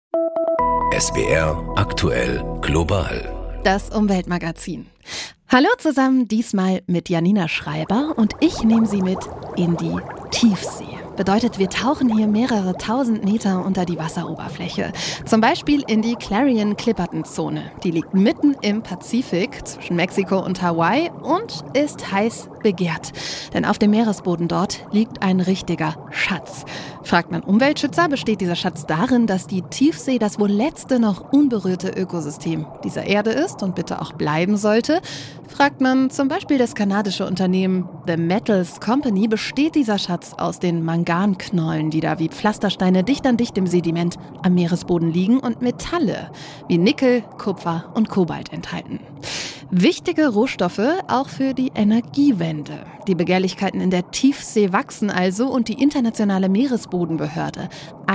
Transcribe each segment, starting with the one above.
SWR aktuell global. Das Umweltmagazin. Hallo zusammen, diesmal mit Janina Schreiber und ich nehme Sie mit in die Tiefsee. Bedeutet, wir tauchen hier mehrere tausend Meter unter die Wasseroberfläche. Zum Beispiel in die Clarion-Clipperton-Zone. Die liegt mitten im Pazifik zwischen Mexiko und Hawaii und ist heiß begehrt. Denn auf dem Meeresboden dort liegt ein richtiger Schatz. Fragt man Umweltschützer, besteht dieser Schatz darin, dass die Tiefsee das wohl letzte noch unberührte Ökosystem dieser Erde ist und bitte auch bleiben sollte. Fragt man zum Beispiel das kanadische Unternehmen The Metals Company, besteht dieser Schatz aus den Manganknollen, die da wie Pflastersteine dicht an dicht im Sediment am Meeresboden liegen und Metalle wie Nickel, Kupfer und Kobalt enthalten. Wichtige Rohstoffe auch für die Energiewende. Die Begehrlichkeiten in der Tiefsee wachsen also und die internationale Meeresbodenbehörde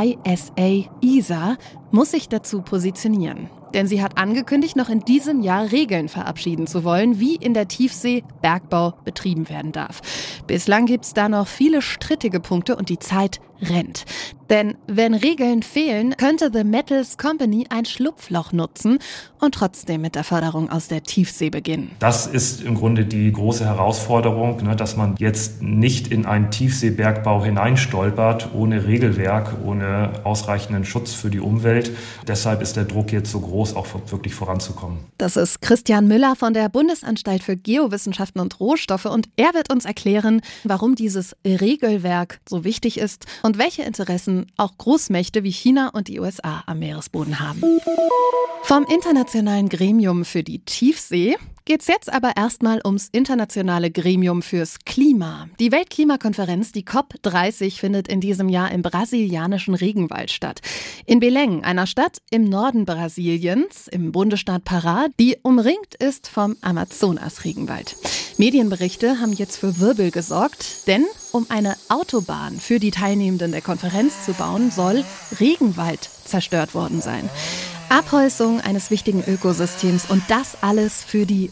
ISA muss sich dazu positionieren. Denn sie hat angekündigt, noch in diesem Jahr Regeln verabschieden zu wollen, wie in der Tiefsee Bergbau betrieben werden darf. Bislang gibt es da noch viele strittige Punkte und die Zeit rennt. Denn wenn Regeln fehlen, könnte The Metals Company ein Schlupfloch nutzen und trotzdem mit der Förderung aus der Tiefsee beginnen. Das ist im Grunde die große Herausforderung, dass man jetzt nicht in einen Tiefseebergbau hineinstolpert, ohne Regelwerk, ohne ausreichenden Schutz für die Umwelt. Deshalb ist der Druck jetzt so groß, auch wirklich voranzukommen. Das ist Christian Müller von der Bundesanstalt für Geowissenschaften und Rohstoffe und er wird uns erklären, warum dieses Regelwerk so wichtig ist und welche Interessen auch Großmächte wie China und die USA am Meeresboden haben. Vom Internationalen Gremium für die Tiefsee geht's jetzt aber erstmal ums Internationale Gremium fürs Klima. Die Weltklimakonferenz, die COP30, findet in diesem Jahr im brasilianischen Regenwald statt. In Belém, einer Stadt im Norden Brasiliens, im Bundesstaat Pará, die umringt ist vom Amazonas-Regenwald. Medienberichte haben jetzt für Wirbel gesorgt, denn um eine Autobahn für die Teilnehmenden der Konferenz zu bauen, soll Regenwald zerstört worden sein. Abholzung eines wichtigen Ökosystems und das alles für die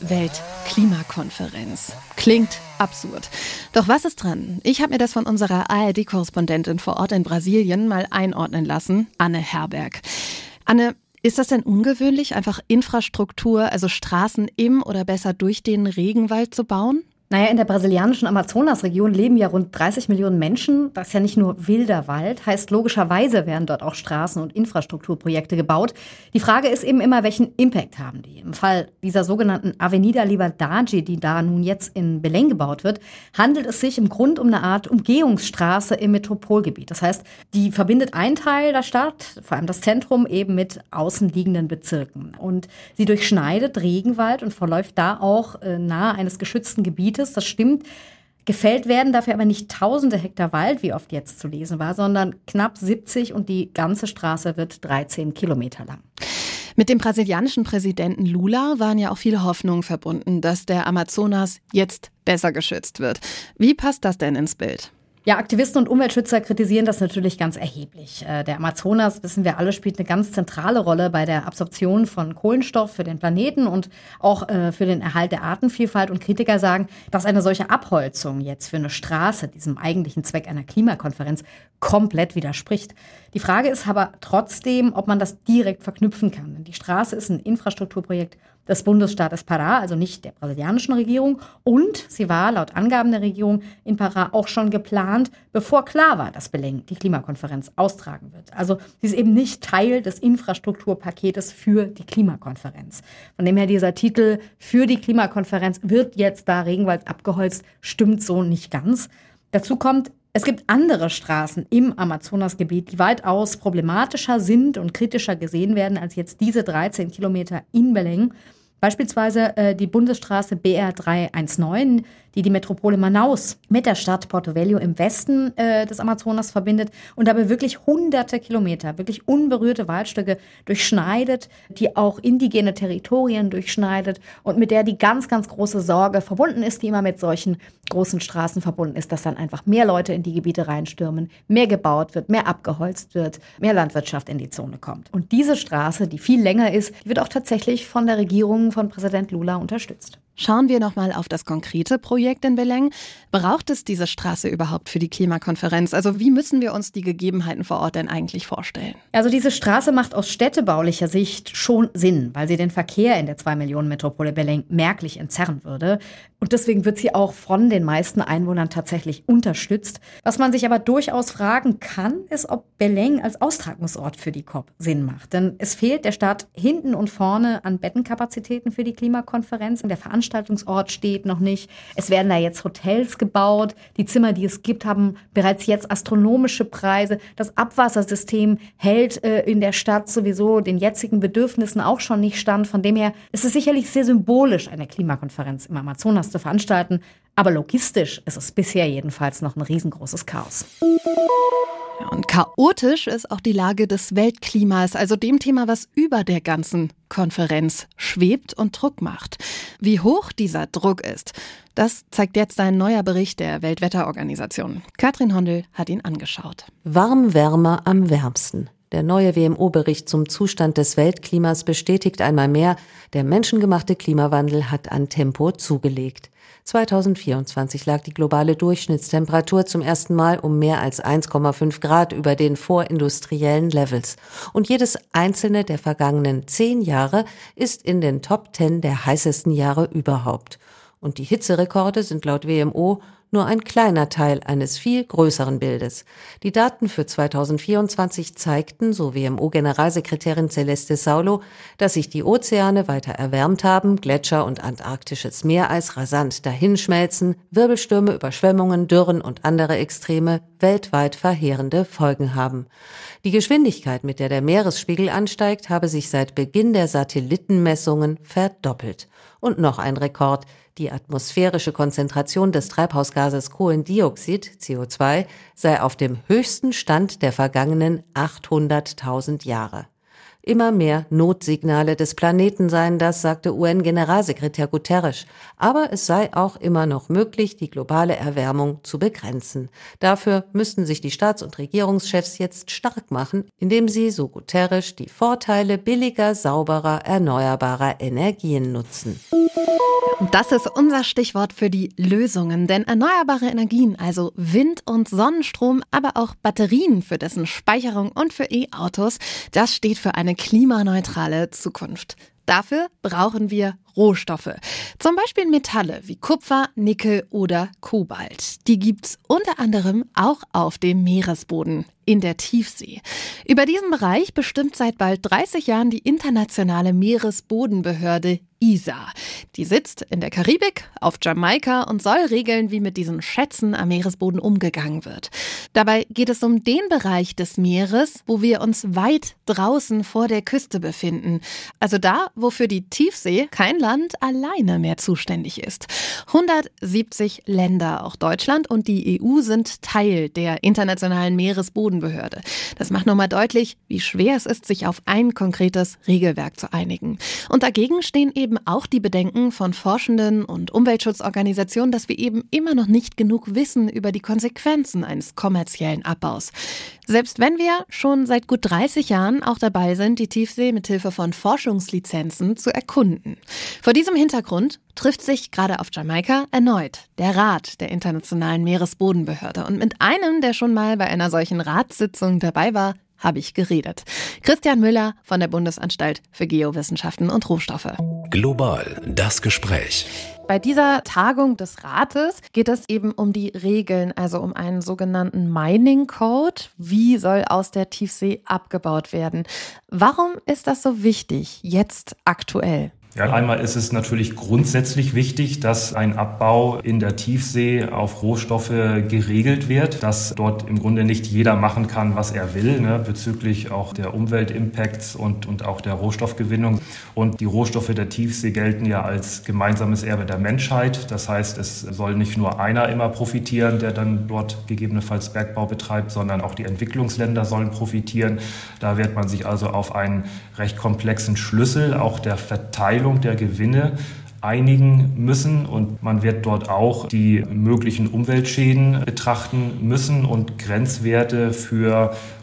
Weltklimakonferenz. Klingt absurd. Doch was ist dran? Ich habe mir das von unserer ARD-Korrespondentin vor Ort in Brasilien mal einordnen lassen, Anne Herberg. Anne, ist das denn ungewöhnlich, einfach Infrastruktur, also Straßen im oder besser durch den Regenwald zu bauen? Naja, in der brasilianischen Amazonasregion leben ja rund 30 Millionen Menschen. Das ist ja nicht nur wilder Wald, heißt logischerweise werden dort auch Straßen- und Infrastrukturprojekte gebaut. Die Frage ist eben immer, welchen Impact haben die? Im Fall dieser sogenannten Avenida Liberdade, die da nun jetzt in Belém gebaut wird, handelt es sich im Grunde um eine Art Umgehungsstraße im Metropolgebiet. Das heißt, die verbindet einen Teil der Stadt, vor allem das Zentrum, eben mit außenliegenden Bezirken. Und sie durchschneidet Regenwald und verläuft da auch nahe eines geschützten Gebietes. Das stimmt. Gefällt werden dafür aber nicht tausende Hektar Wald, wie oft jetzt zu lesen war, sondern knapp 70 und die ganze Straße wird 13 Kilometer lang. Mit dem brasilianischen Präsidenten Lula waren ja auch viele Hoffnungen verbunden, dass der Amazonas jetzt besser geschützt wird. Wie passt das denn ins Bild? Ja, Aktivisten und Umweltschützer kritisieren das natürlich ganz erheblich. Der Amazonas, wissen wir alle, spielt eine ganz zentrale Rolle bei der Absorption von Kohlenstoff für den Planeten und auch für den Erhalt der Artenvielfalt. Und Kritiker sagen, dass eine solche Abholzung jetzt für eine Straße, diesem eigentlichen Zweck einer Klimakonferenz, komplett widerspricht. Die Frage ist aber trotzdem, ob man das direkt verknüpfen kann. Denn die Straße ist ein Infrastrukturprojekt des Bundesstaates Pará, also nicht der brasilianischen Regierung. Und sie war laut Angaben der Regierung in Pará auch schon geplant, bevor klar war, dass Belém die Klimakonferenz austragen wird. Also sie ist eben nicht Teil des Infrastrukturpaketes für die Klimakonferenz. Von dem her dieser Titel für die Klimakonferenz wird jetzt da Regenwald abgeholzt, stimmt so nicht ganz. Dazu kommt, es gibt andere Straßen im Amazonasgebiet, die weitaus problematischer sind und kritischer gesehen werden als jetzt diese 13 Kilometer in Belém. Beispielsweise die Bundesstraße BR 319, die Metropole Manaus mit der Stadt Porto Velho im Westen des Amazonas verbindet und dabei wirklich hunderte Kilometer, wirklich unberührte Waldstücke durchschneidet, die auch indigene Territorien durchschneidet und mit der die ganz, ganz große Sorge verbunden ist, die immer mit solchen großen Straßen verbunden ist, dass dann einfach mehr Leute in die Gebiete reinstürmen, mehr gebaut wird, mehr abgeholzt wird, mehr Landwirtschaft in die Zone kommt. Und diese Straße, die viel länger ist, die wird auch tatsächlich von der Regierung von Präsident Lula unterstützt. schauen wir nochmal auf das konkrete Projekt in Beleng. Braucht es diese Straße überhaupt für die Klimakonferenz? Also wie müssen wir uns die Gegebenheiten vor Ort denn eigentlich vorstellen? Also diese Straße macht aus städtebaulicher Sicht schon Sinn, weil sie den Verkehr in der 2-Millionen-Metropole Beleng merklich entzerren würde. Und deswegen wird sie auch von den meisten Einwohnern tatsächlich unterstützt. Was man sich aber durchaus fragen kann, ist, ob Beleng als Austragungsort für die COP Sinn macht. Denn es fehlt der Stadt hinten und vorne an Bettenkapazitäten für die Klimakonferenz. Der Veranstaltungsort steht noch nicht. Es werden da jetzt Hotels gebaut. Die Zimmer, die es gibt, haben bereits jetzt astronomische Preise. Das Abwassersystem hält in der Stadt sowieso den jetzigen Bedürfnissen auch schon nicht stand. Von dem her ist es sicherlich sehr symbolisch, eine Klimakonferenz im Amazonas zu veranstalten. Aber logistisch ist es bisher jedenfalls noch ein riesengroßes Chaos. Ja, und chaotisch ist auch die Lage des Weltklimas, also dem Thema, was über der ganzen Konferenz schwebt und Druck macht. Wie hoch dieser Druck ist, das zeigt jetzt ein neuer Bericht der Weltwetterorganisation. Katrin Hondel hat ihn angeschaut. Warm wärmer am wärmsten. Der neue WMO-Bericht zum Zustand des Weltklimas bestätigt einmal mehr, der menschengemachte Klimawandel hat an Tempo zugelegt. 2024 lag die globale Durchschnittstemperatur zum ersten Mal um mehr als 1,5 Grad über den vorindustriellen Levels. Und jedes einzelne der vergangenen 10 Jahre ist in den Top 10 der heißesten Jahre überhaupt. Und die Hitzerekorde sind laut WMO nur ein kleiner Teil eines viel größeren Bildes. Die Daten für 2024 zeigten, so WMO-Generalsekretärin Celeste Saulo, dass sich die Ozeane weiter erwärmt haben, Gletscher und antarktisches Meereis rasant dahinschmelzen, Wirbelstürme, Überschwemmungen, Dürren und andere Extreme weltweit verheerende Folgen haben. Die Geschwindigkeit, mit der der Meeresspiegel ansteigt, habe sich seit Beginn der Satellitenmessungen verdoppelt. Und noch ein Rekord. Die atmosphärische Konzentration des Treibhausgases Kohlendioxid, CO2, sei auf dem höchsten Stand der vergangenen 800.000 Jahre. Immer mehr Notsignale des Planeten seien das, sagte UN-Generalsekretär Guterres. Aber es sei auch immer noch möglich, die globale Erwärmung zu begrenzen. Dafür müssten sich die Staats- und Regierungschefs jetzt stark machen, indem sie, so Guterres, die Vorteile billiger, sauberer, erneuerbarer Energien nutzen. Das ist unser Stichwort für die Lösungen, denn erneuerbare Energien, also Wind- und Sonnenstrom, aber auch Batterien für dessen Speicherung und für E-Autos, das steht für eine klimaneutrale Zukunft. Dafür brauchen wir Rohstoffe, zum Beispiel Metalle wie Kupfer, Nickel oder Kobalt. Die gibt's unter anderem auch auf dem Meeresboden, in der Tiefsee. Über diesen Bereich bestimmt seit bald 30 Jahren die internationale Meeresbodenbehörde ISA. Die sitzt in der Karibik, auf Jamaika und soll regeln, wie mit diesen Schätzen am Meeresboden umgegangen wird. Dabei geht es um den Bereich des Meeres, wo wir uns weit draußen vor der Küste befinden. Also da, wo für die Tiefsee kein Land alleine mehr zuständig ist. 170 Länder, auch Deutschland und die EU, sind Teil der internationalen Meeresbodenbehörde. Das macht nochmal deutlich, wie schwer es ist, sich auf ein konkretes Regelwerk zu einigen. Und dagegen stehen eben auch die Bedenken von Forschenden und Umweltschutzorganisationen, dass wir eben immer noch nicht genug wissen über die Konsequenzen eines kommerziellen Abbaus. Selbst wenn wir schon seit gut 30 Jahren auch dabei sind, die Tiefsee mithilfe von Forschungslizenzen zu erkunden. Vor diesem Hintergrund trifft sich gerade auf Jamaika erneut der Rat der Internationalen Meeresbodenbehörde. Und mit einem, der schon mal bei einer solchen Ratssitzung dabei war, habe ich geredet. Christian Müller von der Bundesanstalt für Geowissenschaften und Rohstoffe. Global, das Gespräch. Bei dieser Tagung des Rates geht es eben um die Regeln, also um einen sogenannten Mining Code. Wie soll aus der Tiefsee abgebaut werden? Warum ist das so wichtig, jetzt aktuell? Ja, einmal ist es natürlich grundsätzlich wichtig, dass ein Abbau in der Tiefsee auf Rohstoffe geregelt wird, dass dort im Grunde nicht jeder machen kann, was er will, bezüglich auch der Umweltimpacts und auch der Rohstoffgewinnung. Und die Rohstoffe der Tiefsee gelten ja als gemeinsames Erbe der Menschheit. Das heißt, es soll nicht nur einer immer profitieren, der dann dort gegebenenfalls Bergbau betreibt, sondern auch die Entwicklungsländer sollen profitieren. Da wird man sich also auf einen recht komplexen Schlüssel auch der Verteilung der Gewinne einigen müssen und man wird dort auch die möglichen Umweltschäden betrachten müssen und Grenzwerte für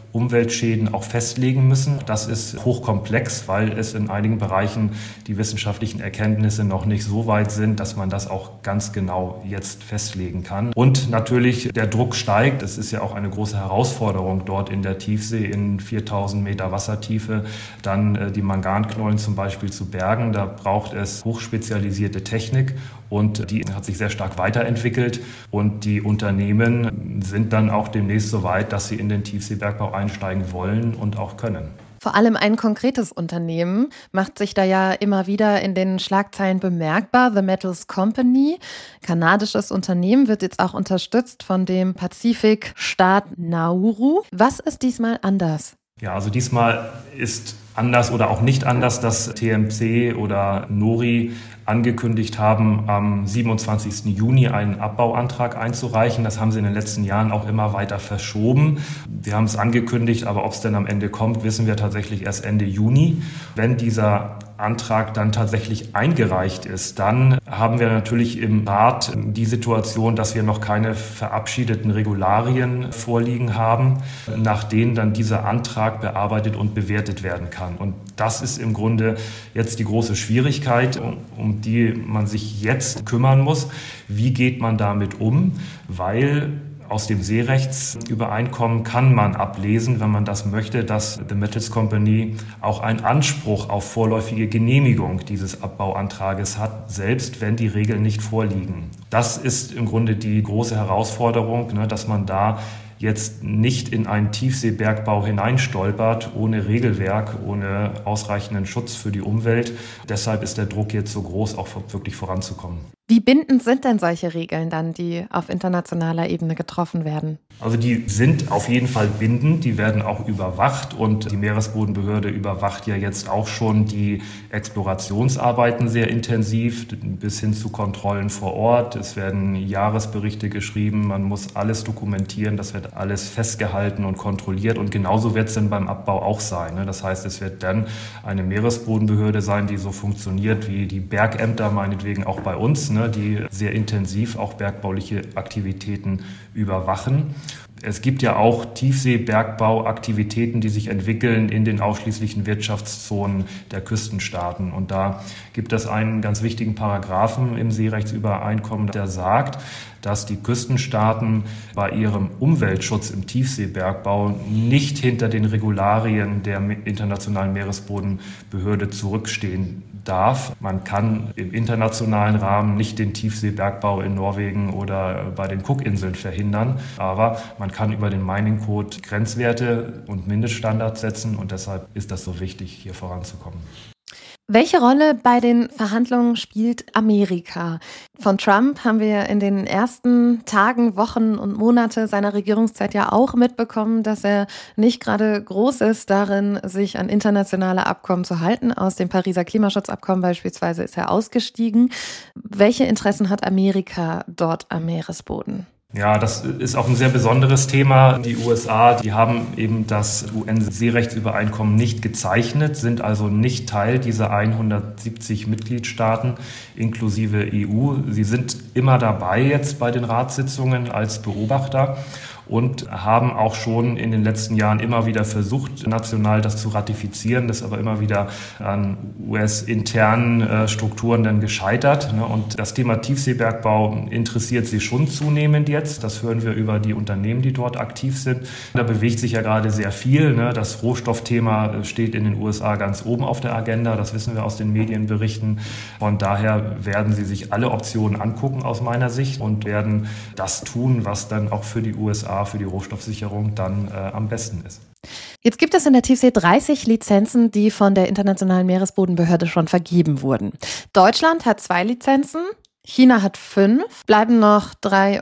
Umweltschäden auch festlegen müssen. Das ist hochkomplex, weil es in einigen Bereichen die wissenschaftlichen Erkenntnisse noch nicht so weit sind, dass man das auch ganz genau jetzt festlegen kann. Und natürlich der Druck steigt. Es ist ja auch eine große Herausforderung dort in der Tiefsee in 4000 Meter Wassertiefe, dann die Manganknollen zum Beispiel zu bergen. Da braucht es hochspezialisierte Technik und die hat sich sehr stark weiterentwickelt. Und die Unternehmen sind dann auch demnächst so weit, dass sie in den Tiefseebergbau einsteigen wollen und auch können. Vor allem ein konkretes Unternehmen macht sich da ja immer wieder in den Schlagzeilen bemerkbar. The Metals Company, kanadisches Unternehmen, wird jetzt auch unterstützt von dem Pazifikstaat Nauru. Was ist diesmal anders? Ja, also diesmal ist anders oder auch nicht anders, dass TMC oder Nori angekündigt haben, am 27. Juni einen Abbauantrag einzureichen. Das haben sie in den letzten Jahren auch immer weiter verschoben. Sie haben es angekündigt, aber ob es denn am Ende kommt, wissen wir tatsächlich erst Ende Juni. Wenn dieser Antrag dann tatsächlich eingereicht ist, dann haben wir natürlich im Rat die Situation, dass wir noch keine verabschiedeten Regularien vorliegen haben, nach denen dann dieser Antrag bearbeitet und bewertet werden kann. Und das ist im Grunde jetzt die große Schwierigkeit, um die man sich jetzt kümmern muss. Wie geht man damit um? Weil aus dem Seerechtsübereinkommen kann man ablesen, wenn man das möchte, dass The Metals Company auch einen Anspruch auf vorläufige Genehmigung dieses Abbauantrages hat, selbst wenn die Regeln nicht vorliegen. Das ist im Grunde die große Herausforderung, dass man da jetzt nicht in einen Tiefseebergbau hineinstolpert, ohne Regelwerk, ohne ausreichenden Schutz für die Umwelt. Deshalb ist der Druck jetzt so groß, auch wirklich voranzukommen. Wie bindend sind denn solche Regeln dann, die auf internationaler Ebene getroffen werden? Also die sind auf jeden Fall bindend, die werden auch überwacht und die Meeresbodenbehörde überwacht ja jetzt auch schon die Explorationsarbeiten sehr intensiv, bis hin zu Kontrollen vor Ort. Es werden Jahresberichte geschrieben, man muss alles dokumentieren, das wird alles festgehalten und kontrolliert und genauso wird es dann beim Abbau auch sein. Das heißt, es wird dann eine Meeresbodenbehörde sein, die so funktioniert wie die Bergämter meinetwegen auch bei uns, die sehr intensiv auch bergbauliche Aktivitäten überwachen. Es gibt ja auch Tiefseebergbauaktivitäten, die sich entwickeln in den ausschließlichen Wirtschaftszonen der Küstenstaaten. Und da gibt es einen ganz wichtigen Paragraphen im Seerechtsübereinkommen, der sagt, dass die Küstenstaaten bei ihrem Umweltschutz im Tiefseebergbau nicht hinter den Regularien der Internationalen Meeresbodenbehörde zurückstehen darf. Man kann im internationalen Rahmen nicht den Tiefseebergbau in Norwegen oder bei den Cookinseln verhindern, aber man kann über den Mining Code Grenzwerte und Mindeststandards setzen und deshalb ist das so wichtig, hier voranzukommen. Welche Rolle bei den Verhandlungen spielt Amerika? Von Trump haben wir in den ersten Tagen, Wochen und Monate seiner Regierungszeit ja auch mitbekommen, dass er nicht gerade groß ist darin, sich an internationale Abkommen zu halten. Aus dem Pariser Klimaschutzabkommen beispielsweise ist er ausgestiegen. Welche Interessen hat Amerika dort am Meeresboden? Ja, das ist auch ein sehr besonderes Thema. Die USA, die haben eben das UN-Seerechtsübereinkommen nicht gezeichnet, sind also nicht Teil dieser 170 Mitgliedstaaten inklusive EU. Sie sind immer dabei jetzt bei den Ratssitzungen als Beobachter und haben auch schon in den letzten Jahren immer wieder versucht, national das zu ratifizieren, das aber immer wieder an US-internen Strukturen dann gescheitert. Und das Thema Tiefseebergbau interessiert sie schon zunehmend jetzt. Das hören wir über die Unternehmen, die dort aktiv sind. Da bewegt sich ja gerade sehr viel. Das Rohstoffthema steht in den USA ganz oben auf der Agenda. Das wissen wir aus den Medienberichten. Von daher werden sie sich alle Optionen angucken aus meiner Sicht und werden das tun, was dann auch für die USA, für die Rohstoffsicherung dann am besten ist. Jetzt gibt es in der Tiefsee 30 Lizenzen, die von der Internationalen Meeresbodenbehörde schon vergeben wurden. Deutschland hat 2 Lizenzen, China hat 5, bleiben noch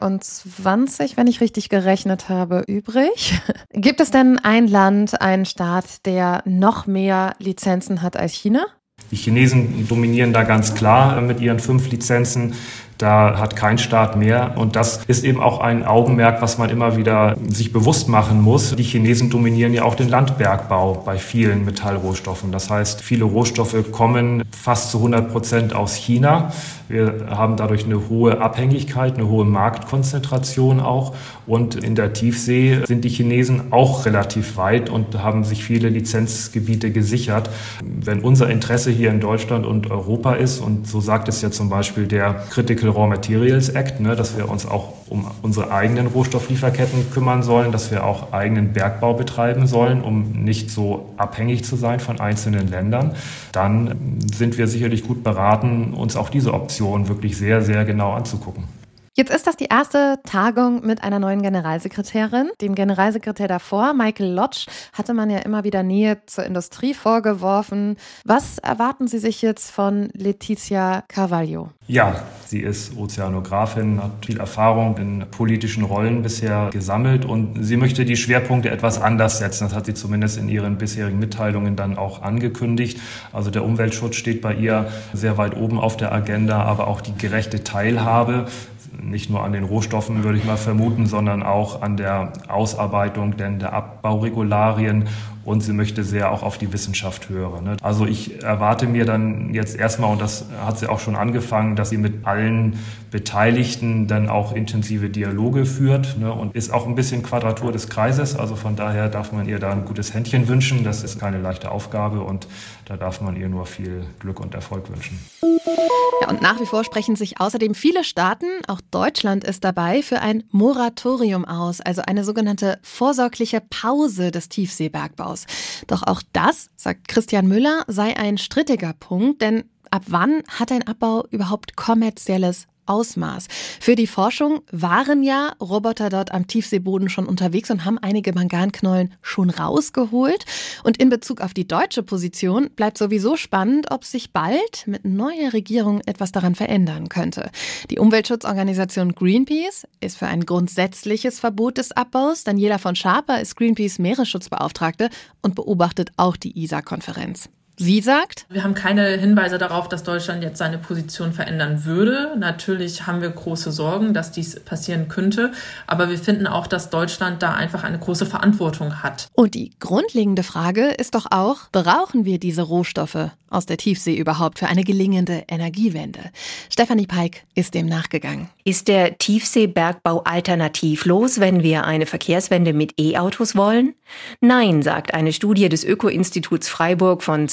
23, wenn ich richtig gerechnet habe, übrig. Gibt es denn ein Land, einen Staat, der noch mehr Lizenzen hat als China? Die Chinesen dominieren da ganz klar mit ihren 5 Lizenzen. Da hat kein Staat mehr. Und das ist eben auch ein Augenmerk, was man immer wieder sich bewusst machen muss. Die Chinesen dominieren ja auch den Landbergbau bei vielen Metallrohstoffen. Das heißt, viele Rohstoffe kommen fast zu 100% aus China. Wir haben dadurch eine hohe Abhängigkeit, eine hohe Marktkonzentration auch. Und in der Tiefsee sind die Chinesen auch relativ weit und haben sich viele Lizenzgebiete gesichert. Wenn unser Interesse hier in Deutschland und Europa ist, und so sagt es ja zum Beispiel der Critical Raw Materials Act, dass wir uns auch um unsere eigenen Rohstofflieferketten kümmern sollen, dass wir auch eigenen Bergbau betreiben sollen, um nicht so abhängig zu sein von einzelnen Ländern, dann sind wir sicherlich gut beraten, uns auch diese Option wirklich sehr, sehr genau anzugucken. Jetzt ist das die erste Tagung mit einer neuen Generalsekretärin. Dem Generalsekretär davor, Michael Lodge, hatte man ja immer wieder Nähe zur Industrie vorgeworfen. Was erwarten Sie sich jetzt von Letizia Carvalho? Ja, sie ist Ozeanografin, hat viel Erfahrung in politischen Rollen bisher gesammelt und sie möchte die Schwerpunkte etwas anders setzen. Das hat sie zumindest in ihren bisherigen Mitteilungen dann auch angekündigt. Also der Umweltschutz steht bei ihr sehr weit oben auf der Agenda, aber auch die gerechte Teilhabe. Nicht nur an den Rohstoffen, würde ich mal vermuten, sondern auch an der Ausarbeitung der Abbauregularien. Und sie möchte sehr auch auf die Wissenschaft hören. Also ich erwarte mir dann jetzt erstmal, und das hat sie auch schon angefangen, dass sie mit allen Beteiligten dann auch intensive Dialoge führt und ist auch ein bisschen Quadratur des Kreises. Also von daher darf man ihr da ein gutes Händchen wünschen. Das ist keine leichte Aufgabe und da darf man ihr nur viel Glück und Erfolg wünschen. Ja, und nach wie vor sprechen sich außerdem viele Staaten, auch Deutschland ist dabei, für ein Moratorium aus, also eine sogenannte vorsorgliche Pause des Tiefseebergbaus. Doch auch das, sagt Christian Müller, sei ein strittiger Punkt, denn ab wann hat ein Abbau überhaupt kommerzielles Ausmaß? Für die Forschung waren ja Roboter dort am Tiefseeboden schon unterwegs und haben einige Manganknollen schon rausgeholt. Und in Bezug auf die deutsche Position bleibt sowieso spannend, ob sich bald mit neuer Regierung etwas daran verändern könnte. Die Umweltschutzorganisation Greenpeace ist für ein grundsätzliches Verbot des Abbaus. Daniela von Schaper ist Greenpeace Meeresschutzbeauftragte und beobachtet auch die ISA-Konferenz. Sie sagt: Wir haben keine Hinweise darauf, dass Deutschland jetzt seine Position verändern würde. Natürlich haben wir große Sorgen, dass dies passieren könnte. Aber wir finden auch, dass Deutschland da einfach eine große Verantwortung hat. Und die grundlegende Frage ist doch auch, brauchen wir diese Rohstoffe aus der Tiefsee überhaupt für eine gelingende Energiewende? Stefanie Peik ist dem nachgegangen. Ist der Tiefseebergbau alternativlos, wenn wir eine Verkehrswende mit E-Autos wollen? Nein, sagt eine Studie des Öko-Instituts Freiburg von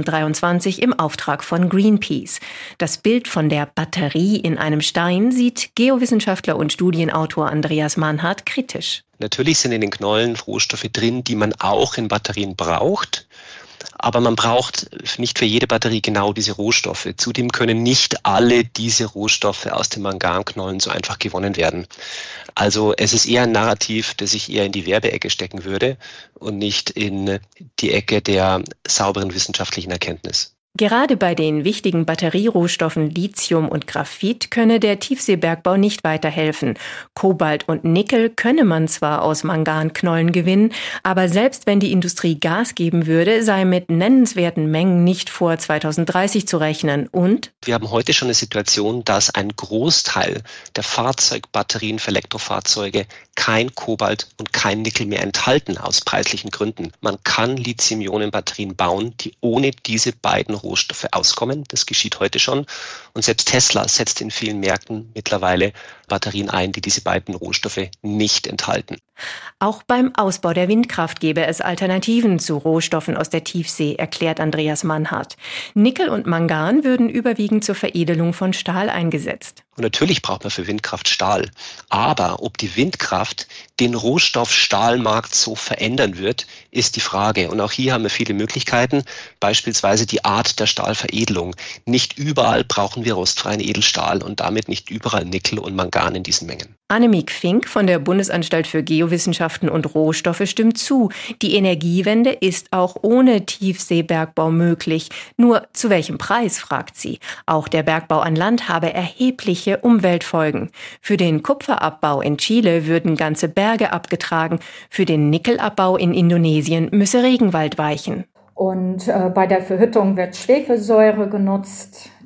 2023 im Auftrag von Greenpeace. Das Bild von der Batterie in einem Stein sieht Geowissenschaftler und Studienautor Andreas Mannhardt kritisch. Natürlich sind in den Knollen Rohstoffe drin, die man auch in Batterien braucht. Aber man braucht nicht für jede Batterie genau diese Rohstoffe. Zudem können nicht alle diese Rohstoffe aus den Manganknollen so einfach gewonnen werden. Also es ist eher ein Narrativ, das ich eher in die Werbeecke stecken würde und nicht in die Ecke der sauberen wissenschaftlichen Erkenntnis. Gerade bei den wichtigen Batterierohstoffen Lithium und Graphit könne der Tiefseebergbau nicht weiterhelfen. Kobalt und Nickel könne man zwar aus Manganknollen gewinnen, aber selbst wenn die Industrie Gas geben würde, sei mit nennenswerten Mengen nicht vor 2030 zu rechnen. Und wir haben heute schon eine Situation, dass ein Großteil der Fahrzeugbatterien für Elektrofahrzeuge kein Kobalt und kein Nickel mehr enthalten, aus preislichen Gründen. Man kann Lithium-Ionen-Batterien bauen, die ohne diese beiden Rohstoffe auskommen. Das geschieht heute schon. Und selbst Tesla setzt in vielen Märkten mittlerweile Batterien ein, die diese beiden Rohstoffe nicht enthalten. Auch beim Ausbau der Windkraft gäbe es Alternativen zu Rohstoffen aus der Tiefsee, erklärt Andreas Mannhardt. Nickel und Mangan würden überwiegend zur Veredelung von Stahl eingesetzt. Und natürlich braucht man für Windkraft Stahl. Aber ob die Windkraft den Rohstoff-Stahlmarkt so verändern wird, ist die Frage. Und auch hier haben wir viele Möglichkeiten, beispielsweise die Art der Stahlveredelung. Nicht überall brauchen wir rostfreien Edelstahl und damit nicht überall Nickel und Mangan in diesen Mengen. Annemiek Fink von der Bundesanstalt für Geowissenschaften und Rohstoffe stimmt zu. Die Energiewende ist auch ohne Tiefseebergbau möglich. Nur zu welchem Preis, fragt sie. Auch der Bergbau an Land habe erhebliche Umweltfolgen. Für den Kupferabbau in Chile würden ganze Berge abgetragen. Für den Nickelabbau in Indonesien müsse Regenwald weichen. Und bei der Verhüttung wird Schwefelsäure genutzt.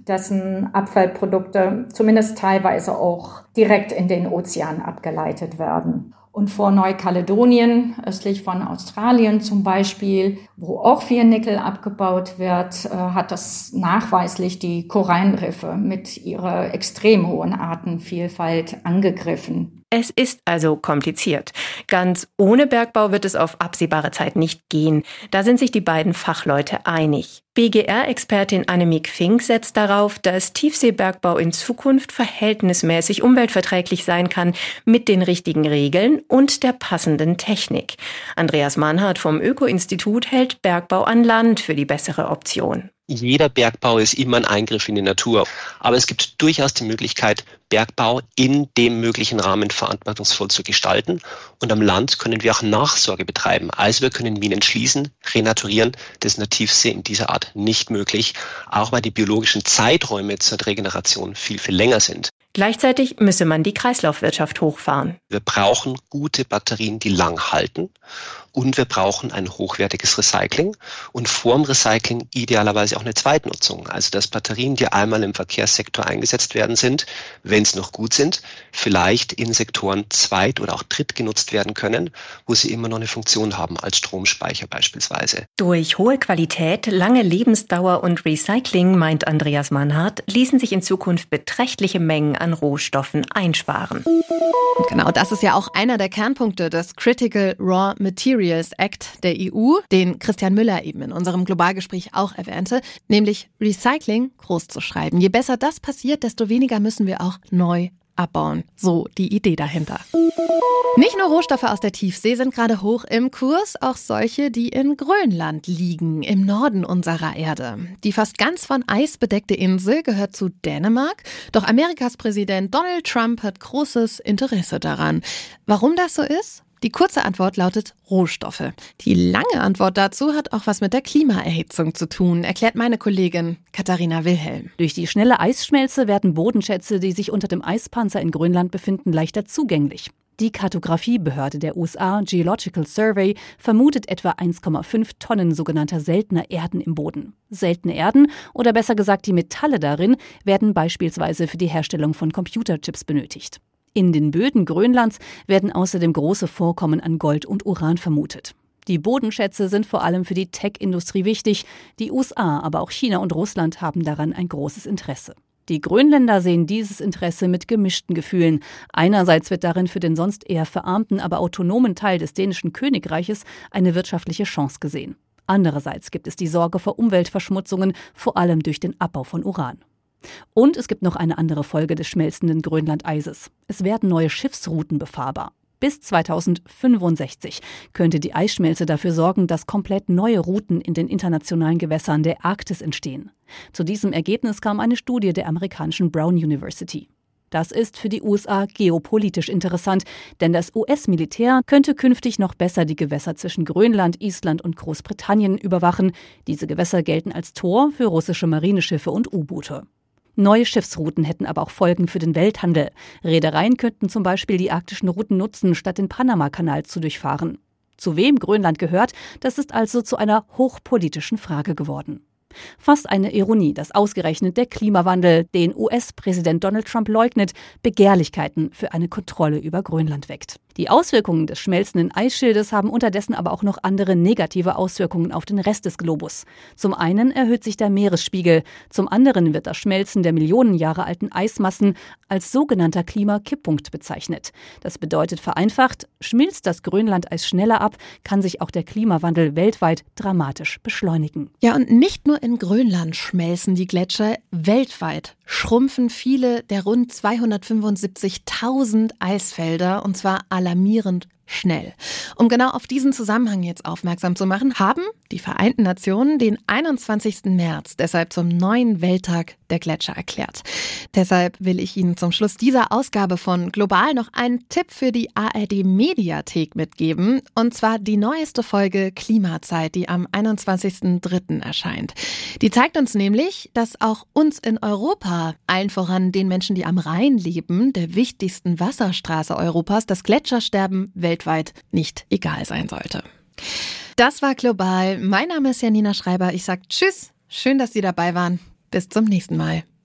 dessen Abfallprodukte zumindest teilweise auch direkt in den Ozean abgeleitet werden. Und vor Neukaledonien, östlich von Australien zum Beispiel, wo auch viel Nickel abgebaut wird, hat das nachweislich die Korallenriffe mit ihrer extrem hohen Artenvielfalt angegriffen. Es ist also kompliziert. Ganz ohne Bergbau wird es auf absehbare Zeit nicht gehen. Da sind sich die beiden Fachleute einig. BGR-Expertin Annemiek Fink setzt darauf, dass Tiefseebergbau in Zukunft verhältnismäßig umweltverträglich sein kann mit den richtigen Regeln und der passenden Technik. Andreas Mannhardt vom Öko-Institut hält Bergbau an Land für die bessere Option. Jeder Bergbau ist immer ein Eingriff in die Natur. Aber es gibt durchaus die Möglichkeit, Bergbau in dem möglichen Rahmen verantwortungsvoll zu gestalten. Und am Land können wir auch Nachsorge betreiben. Also wir können Minen schließen, renaturieren. Das ist in der Tiefsee in dieser Art nicht möglich. Auch weil die biologischen Zeiträume zur Regeneration viel, viel länger sind. Gleichzeitig müsse man die Kreislaufwirtschaft hochfahren. Wir brauchen gute Batterien, die lang halten. Und wir brauchen ein hochwertiges Recycling und vorm Recycling idealerweise auch eine Zweitnutzung. Also dass Batterien, die einmal im Verkehrssektor eingesetzt werden sind, wenn es noch gut sind, vielleicht in Sektoren zweit- oder auch dritt genutzt werden können, wo sie immer noch eine Funktion haben, als Stromspeicher beispielsweise. Durch hohe Qualität, lange Lebensdauer und Recycling, meint Andreas Mannhardt, ließen sich in Zukunft beträchtliche Mengen an Rohstoffen einsparen. Und genau das ist ja auch einer der Kernpunkte des Critical Raw Materials Act der EU, den Christian Müller eben in unserem Globalgespräch auch erwähnte, nämlich Recycling groß zu schreiben. Je besser das passiert, desto weniger müssen wir auch neu abbauen. So die Idee dahinter. Nicht nur Rohstoffe aus der Tiefsee sind gerade hoch im Kurs, auch solche, die in Grönland liegen, im Norden unserer Erde. Die fast ganz von Eis bedeckte Insel gehört zu Dänemark, doch Amerikas Präsident Donald Trump hat großes Interesse daran. Warum das so ist? Die kurze Antwort lautet Rohstoffe. Die lange Antwort dazu hat auch was mit der Klimaerhitzung zu tun, erklärt meine Kollegin Katharina Wilhelm. Durch die schnelle Eisschmelze werden Bodenschätze, die sich unter dem Eispanzer in Grönland befinden, leichter zugänglich. Die Kartografiebehörde der USA, Geological Survey, vermutet etwa 1,5 Tonnen sogenannter seltener Erden im Boden. Seltene Erden, oder besser gesagt die Metalle darin, werden beispielsweise für die Herstellung von Computerchips benötigt. In den Böden Grönlands werden außerdem große Vorkommen an Gold und Uran vermutet. Die Bodenschätze sind vor allem für die Tech-Industrie wichtig. Die USA, aber auch China und Russland haben daran ein großes Interesse. Die Grönländer sehen dieses Interesse mit gemischten Gefühlen. Einerseits wird darin für den sonst eher verarmten, aber autonomen Teil des dänischen Königreiches eine wirtschaftliche Chance gesehen. Andererseits gibt es die Sorge vor Umweltverschmutzungen, vor allem durch den Abbau von Uran. Und es gibt noch eine andere Folge des schmelzenden Grönlandeises. Es werden neue Schiffsrouten befahrbar. Bis 2065 könnte die Eisschmelze dafür sorgen, dass komplett neue Routen in den internationalen Gewässern der Arktis entstehen. Zu diesem Ergebnis kam eine Studie der amerikanischen Brown University. Das ist für die USA geopolitisch interessant, denn das US-Militär könnte künftig noch besser die Gewässer zwischen Grönland, Island und Großbritannien überwachen. Diese Gewässer gelten als Tor für russische Marineschiffe und U-Boote. Neue Schiffsrouten hätten aber auch Folgen für den Welthandel. Reedereien könnten zum Beispiel die arktischen Routen nutzen, statt den Panama-Kanal zu durchfahren. Zu wem Grönland gehört, das ist also zu einer hochpolitischen Frage geworden. Fast eine Ironie, dass ausgerechnet der Klimawandel, den US-Präsident Donald Trump leugnet, Begehrlichkeiten für eine Kontrolle über Grönland weckt. Die Auswirkungen des schmelzenden Eisschildes haben unterdessen aber auch noch andere negative Auswirkungen auf den Rest des Globus. Zum einen erhöht sich der Meeresspiegel, zum anderen wird das Schmelzen der Millionen Jahre alten Eismassen als sogenannter Klimakipppunkt bezeichnet. Das bedeutet vereinfacht, schmilzt das Grönlandeis schneller ab, kann sich auch der Klimawandel weltweit dramatisch beschleunigen. Ja, und nicht nur in Grönland schmelzen die Gletscher, weltweit schrumpfen viele der rund 275.000 Eisfelder, und zwar alarmierend schnell. Um genau auf diesen Zusammenhang jetzt aufmerksam zu machen, haben die Vereinten Nationen den 21. März deshalb zum neuen Welttag der Gletscher erklärt. Deshalb will ich Ihnen zum Schluss dieser Ausgabe von Global noch einen Tipp für die ARD-Mediathek mitgeben, und zwar die neueste Folge Klimazeit, die am 21.03. erscheint. Die zeigt uns nämlich, dass auch uns in Europa, allen voran den Menschen, die am Rhein leben, der wichtigsten Wasserstraße Europas, das Gletschersterben weltweit nicht egal sein sollte. Das war Global. Mein Name ist Janina Schreiber. Ich sage Tschüss. Schön, dass Sie dabei waren. Bis zum nächsten Mal.